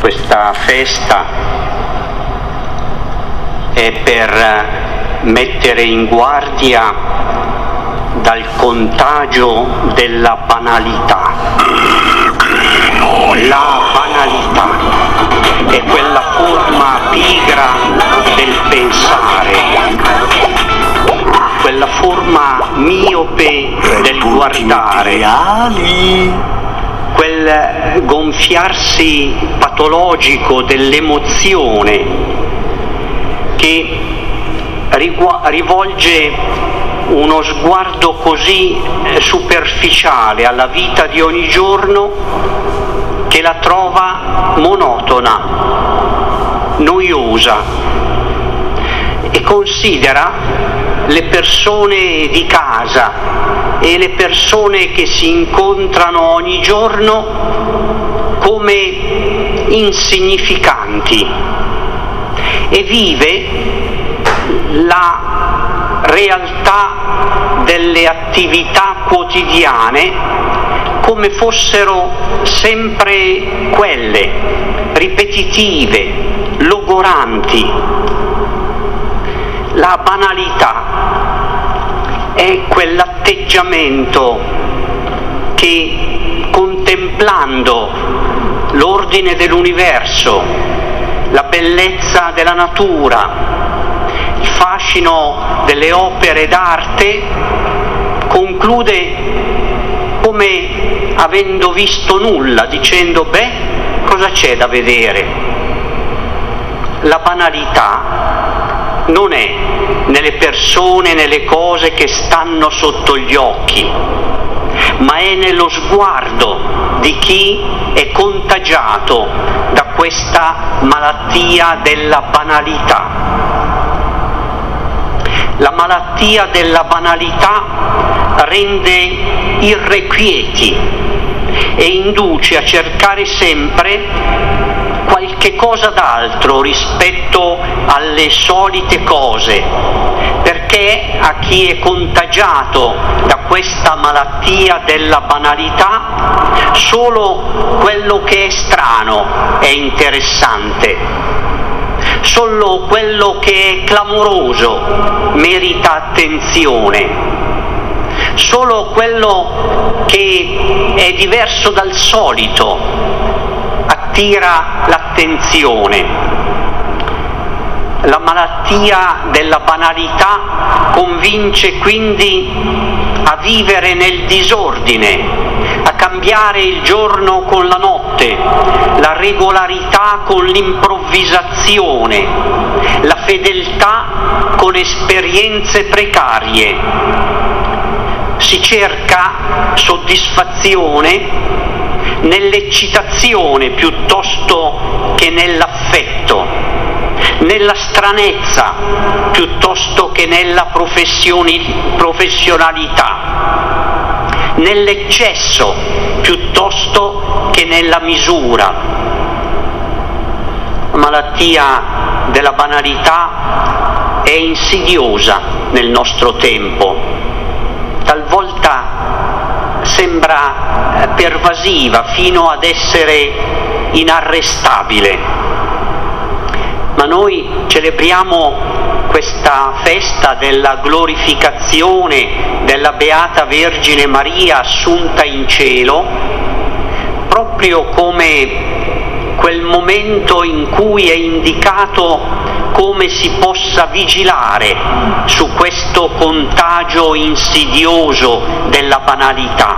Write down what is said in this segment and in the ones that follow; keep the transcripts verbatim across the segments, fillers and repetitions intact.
questa festa è per mettere in guardia dal contagio della banalità. La banalità è quella forma pigra del pensare, quella forma miope del guardare, quel gonfiarsi patologico dell'emozione che rivolge uno sguardo così superficiale alla vita di ogni giorno che la trova monotona, noiosa, e considera le persone di casa e le persone che si incontrano ogni giorno come insignificanti e vive la realtà delle attività quotidiane come fossero sempre quelle, ripetitive, logoranti. La banalità è quell'atteggiamento che, contemplando l'ordine dell'universo, la bellezza della natura, il fascino delle opere d'arte, conclude come avendo visto nulla, dicendo: beh, cosa c'è da vedere? La banalità non è nelle persone, nelle cose che stanno sotto gli occhi, ma è nello sguardo di chi è contagiato da questa malattia della banalità. La malattia della banalità rende irrequieti e induce a cercare sempre qualche cosa d'altro rispetto alle solite cose, perché a chi è contagiato da questa malattia della banalità solo quello che è strano è interessante, solo quello che è clamoroso merita attenzione, solo quello che è diverso dal solito attira l'attenzione. La malattia della banalità convince quindi a vivere nel disordine, a cambiare il giorno con la notte, la regolarità con l'improvvisazione, la fedeltà con esperienze precarie. Si cerca soddisfazione nell'eccitazione piuttosto che nell'affetto, nella stranezza piuttosto che nella professionalità, nell'eccesso piuttosto che nella misura. La malattia della banalità è insidiosa nel nostro tempo, talvolta sembra pervasiva fino ad essere inarrestabile, ma noi celebriamo questa festa della glorificazione della Beata Vergine Maria assunta in cielo proprio come quel momento in cui è indicato come si possa vigilare su questo contagio insidioso della banalità.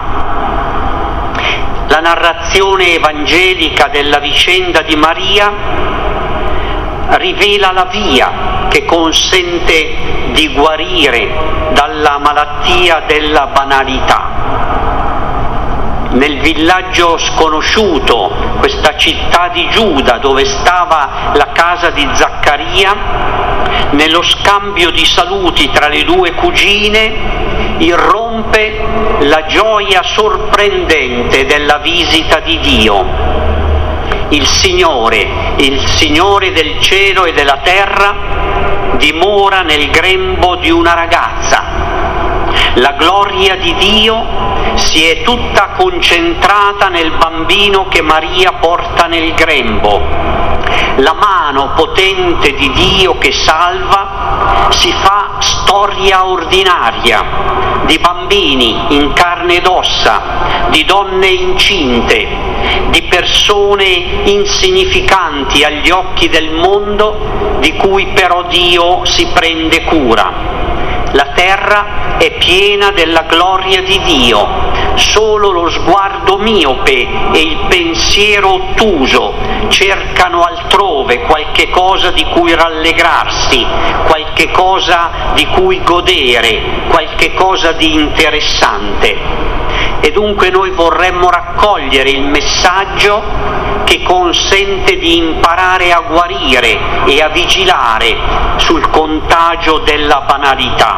La narrazione evangelica della vicenda di Maria rivela la via che consente di guarire dalla malattia della banalità. Nel villaggio sconosciuto, questa città di Giuda dove stava la casa di Zaccaria, nello scambio di saluti tra le due cugine irrompe la gioia sorprendente della visita di Dio. Il Signore, il Signore del cielo e della terra, dimora nel grembo di una ragazza. La gloria di Dio si è tutta concentrata nel bambino che Maria porta nel grembo. La mano potente di Dio che salva si fa storia ordinaria di bambini in carne ed ossa, di donne incinte, di persone insignificanti agli occhi del mondo, di cui però Dio si prende cura. La terra è piena della gloria di Dio, solo lo sguardo miope e il pensiero ottuso cercano altrove qualche cosa di cui rallegrarsi, qualche cosa di cui godere, qualche cosa di interessante. E dunque noi vorremmo raccogliere il messaggio che consente di imparare a guarire e a vigilare sul contagio della banalità.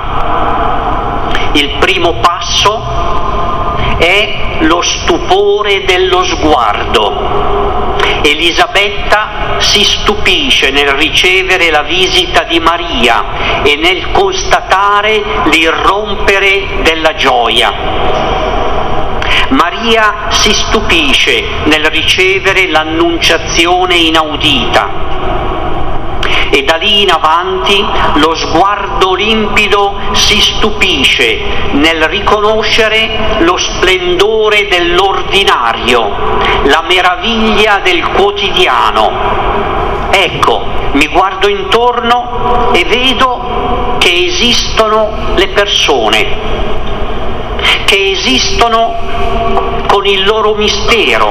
Il primo passo è lo stupore dello sguardo. Elisabetta si stupisce nel ricevere la visita di Maria e nel constatare l'irrompere della gioia. Maria si stupisce nel ricevere l'annunciazione inaudita e da lì in avanti lo sguardo limpido si stupisce nel riconoscere lo splendore dell'ordinario, la meraviglia del quotidiano. Ecco, mi guardo intorno e vedo che esistono le persone, che esistono con il loro mistero,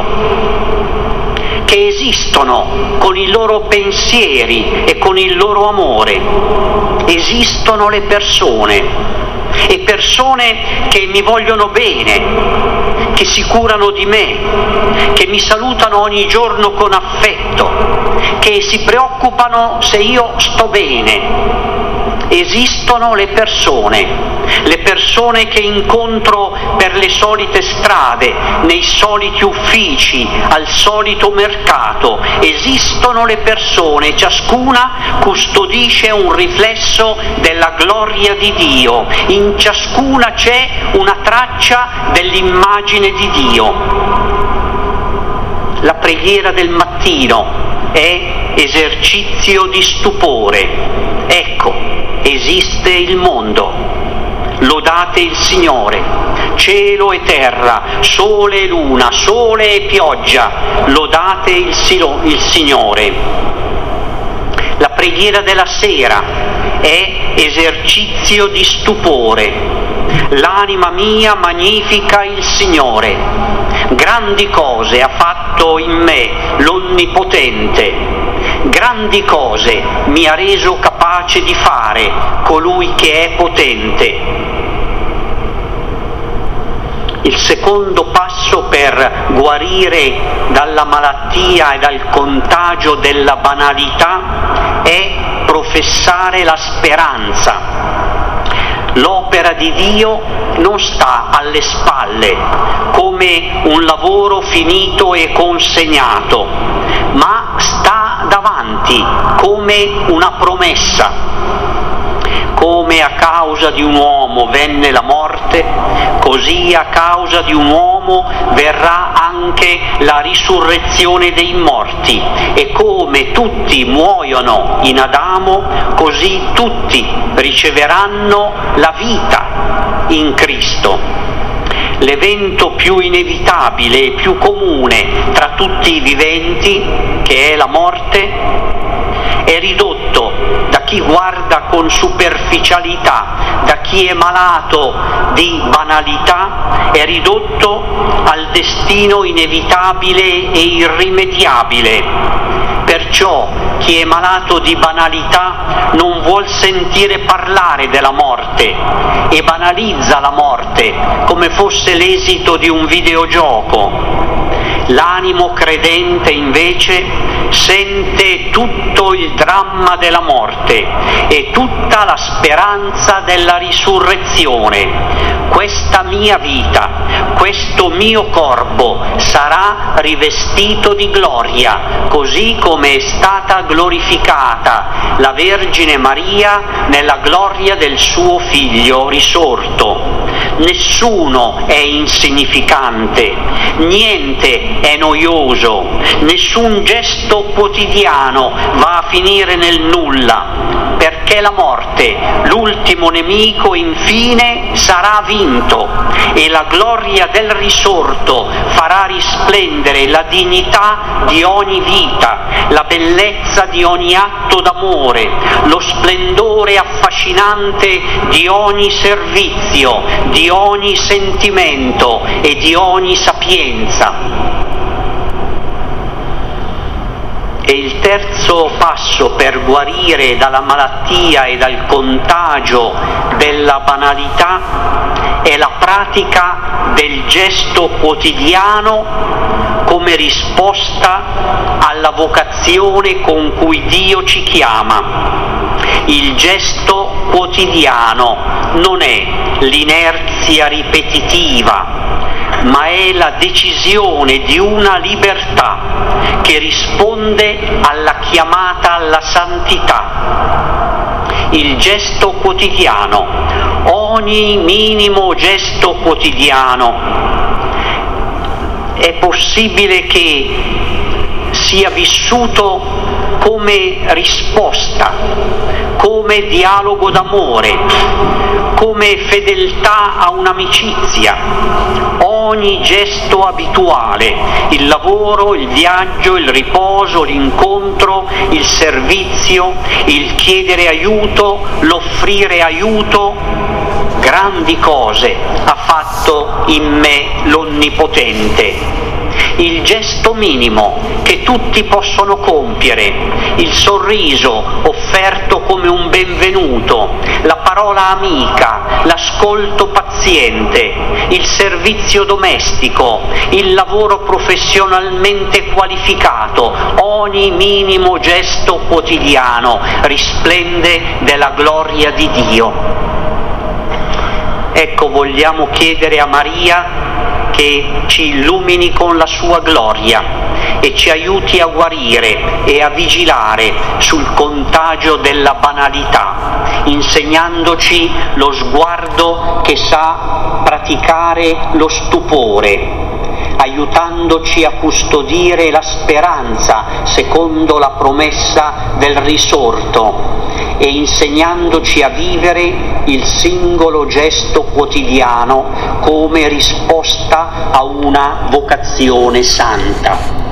che esistono con i loro pensieri e con il loro amore. Esistono le persone, e persone che mi vogliono bene, che si curano di me, che mi salutano ogni giorno con affetto, che si preoccupano se io sto bene. Esistono le persone, le persone che incontro per le solite strade, nei soliti uffici, al solito mercato. Esistono le persone, ciascuna custodisce un riflesso della gloria di Dio, in ciascuna c'è una traccia dell'immagine di Dio. La preghiera del mattino è esercizio di stupore. Ecco, esiste il mondo, lodate il Signore, cielo e terra, sole e luna, sole e pioggia, lodate il, silo, il Signore. La preghiera della sera è esercizio di stupore. L'anima mia magnifica il Signore, grandi cose ha fatto in me l'Onnipotente. Grandi cose mi ha reso capace di fare colui che è potente. Il secondo passo per guarire dalla malattia e dal contagio della banalità è professare la speranza. L'opera di Dio non sta alle spalle come un lavoro finito e consegnato, ma sta davanti come una promessa. Come a causa di un uomo venne la morte, così a causa di un uomo verrà anche la risurrezione dei morti. E come tutti muoiono in Adamo, così tutti riceveranno la vita in Cristo. L'evento più inevitabile e più comune tra tutti i viventi, che è la morte, è ridotto da chi guarda con superficialità, da chi è malato di banalità, è ridotto al destino inevitabile e irrimediabile. Perciò chi è malato di banalità non vuol sentire parlare della morte e banalizza la morte come fosse l'esito di un videogioco. L'animo credente invece sente tutto il dramma della morte e tutta la speranza della risurrezione. Questa mia vita, questo mio corpo sarà rivestito di gloria, così come è stata glorificata la Vergine Maria nella gloria del suo Figlio risorto. Nessuno è insignificante, niente è noioso, nessun gesto quotidiano va a finire nel nulla, perché la morte, l'ultimo nemico, infine sarà vinto e la gloria del risorto farà risplendere la dignità di ogni vita, la bellezza di ogni atto d'amore, lo splendore affascinante di ogni servizio, di ogni sentimento e di ogni sapienza. E il terzo passo per guarire dalla malattia e dal contagio della banalità è la pratica del gesto quotidiano come risposta alla vocazione con cui Dio ci chiama. Il gesto quotidiano non è l'inerzia ripetitiva, ma è la decisione di una libertà che risponde alla chiamata alla santità. Il gesto quotidiano, ogni minimo gesto quotidiano, è possibile che sia vissuto come risposta, come dialogo d'amore, come fedeltà a un'amicizia. Ogni gesto abituale, il lavoro, il viaggio, il riposo, l'incontro, il servizio, il chiedere aiuto, l'offrire aiuto, grandi cose ha fatto in me l'Onnipotente. Il gesto minimo che tutti possono compiere, il sorriso offerto come un benvenuto, la parola amica, l'ascolto paziente, il servizio domestico, il lavoro professionalmente qualificato, ogni minimo gesto quotidiano risplende della gloria di Dio. Ecco, vogliamo chiedere a Maria che ci illumini con la sua gloria e ci aiuti a guarire e a vigilare sul contagio della banalità, insegnandoci lo sguardo che sa praticare lo stupore, aiutandoci a custodire la speranza secondo la promessa del risorto e insegnandoci a vivere il singolo gesto quotidiano come risposta a una vocazione santa.